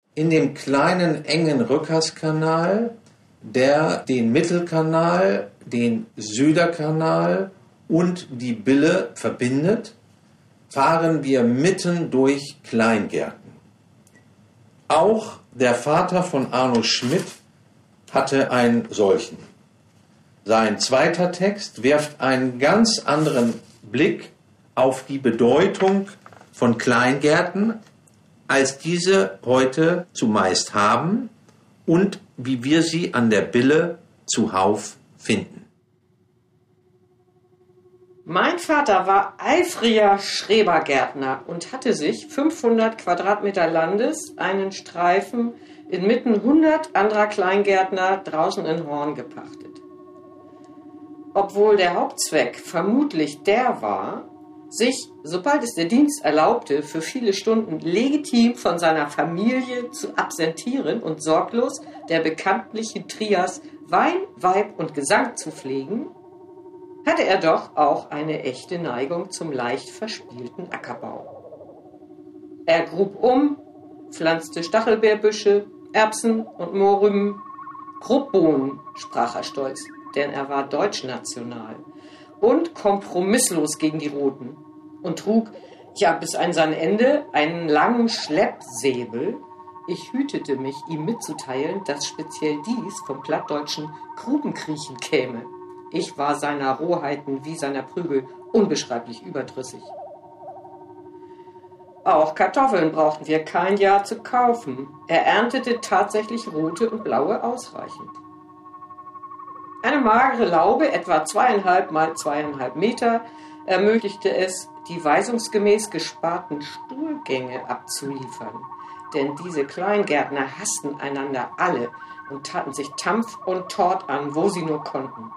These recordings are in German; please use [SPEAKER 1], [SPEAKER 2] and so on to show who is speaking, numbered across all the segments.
[SPEAKER 1] in dem kleinen, engen Rückerskanal, der den Mittelkanal, den Süderkanal und die Bille verbindet, fahren wir mitten durch Kleingärten. Auch der Vater von Arno Schmidt hatte einen solchen. Sein zweiter Text wirft einen ganz anderen Blick auf die Bedeutung von Kleingärten, als diese heute zumeist haben und wie wir sie an der Bille zuhauf finden.
[SPEAKER 2] Mein Vater war eifriger Schrebergärtner und hatte sich 500 Quadratmeter Landes einen Streifen inmitten 100 anderer Kleingärtner draußen in Horn gepachtet. Obwohl der Hauptzweck vermutlich der war, sich, sobald es der Dienst erlaubte, für viele Stunden legitim von seiner Familie zu absentieren und sorglos der bekanntlichen Trias Wein, Weib und Gesang zu pflegen, hatte er doch auch eine echte Neigung zum leicht verspielten Ackerbau. Er grub pflanzte Stachelbeerbüsche, Erbsen und Mohrrüben, Grobbohnen, sprach er stolz, denn er war deutschnational und kompromisslos gegen die Roten und trug, ja bis an sein Ende, einen langen Schleppsäbel. Ich hütete mich, ihm mitzuteilen, dass speziell dies vom plattdeutschen Grubenkriechen käme. Ich war seiner Rohheiten wie seiner Prügel unbeschreiblich überdrüssig. Auch Kartoffeln brauchten wir kein Jahr zu kaufen. Er erntete tatsächlich rote und blaue ausreichend. Eine magere Laube, etwa 2,5 mal 2,5 Meter, ermöglichte es, die weisungsgemäß gesparten Stuhlgänge abzuliefern. Denn diese Kleingärtner hassten einander alle und taten sich Tampf und Tort an, wo sie nur konnten.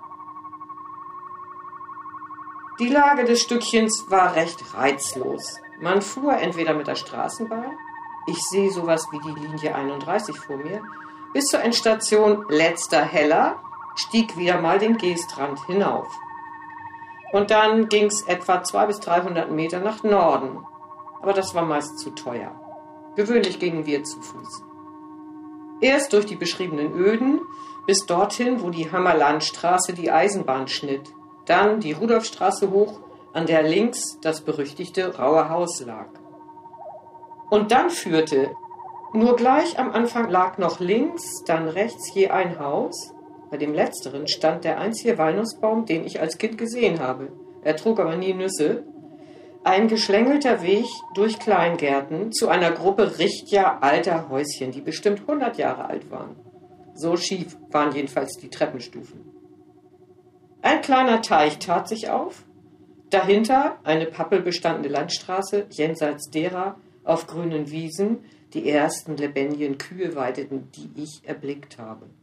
[SPEAKER 2] Die Lage des Stückchens war recht reizlos. Man fuhr entweder mit der Straßenbahn, ich sehe sowas wie die Linie 31 vor mir, bis zur Endstation Letzter Heller, stieg wieder mal den Geestrand hinauf. Und dann ging's etwa 200 bis 300 Meter nach Norden. Aber das war meist zu teuer. Gewöhnlich gingen wir zu Fuß. Erst durch die beschriebenen Öden bis dorthin, wo die Hammerlandstraße die Eisenbahn schnitt. Dann die Rudolfstraße hoch, an der links das berüchtigte Raue Haus lag. Und dann führte, nur gleich am Anfang lag noch links, dann rechts je ein Haus. Bei dem letzteren stand der einzige Walnussbaum, den ich als Kind gesehen habe. Er trug aber nie Nüsse. Ein geschlängelter Weg durch Kleingärten zu einer Gruppe richtiger alter Häuschen, die bestimmt 100 Jahre alt waren. So schief waren jedenfalls die Treppenstufen. Ein kleiner Teich tat sich auf. Dahinter eine pappelbestandene Landstraße, jenseits derer auf grünen Wiesen die ersten lebendigen Kühe weideten, die ich erblickt habe.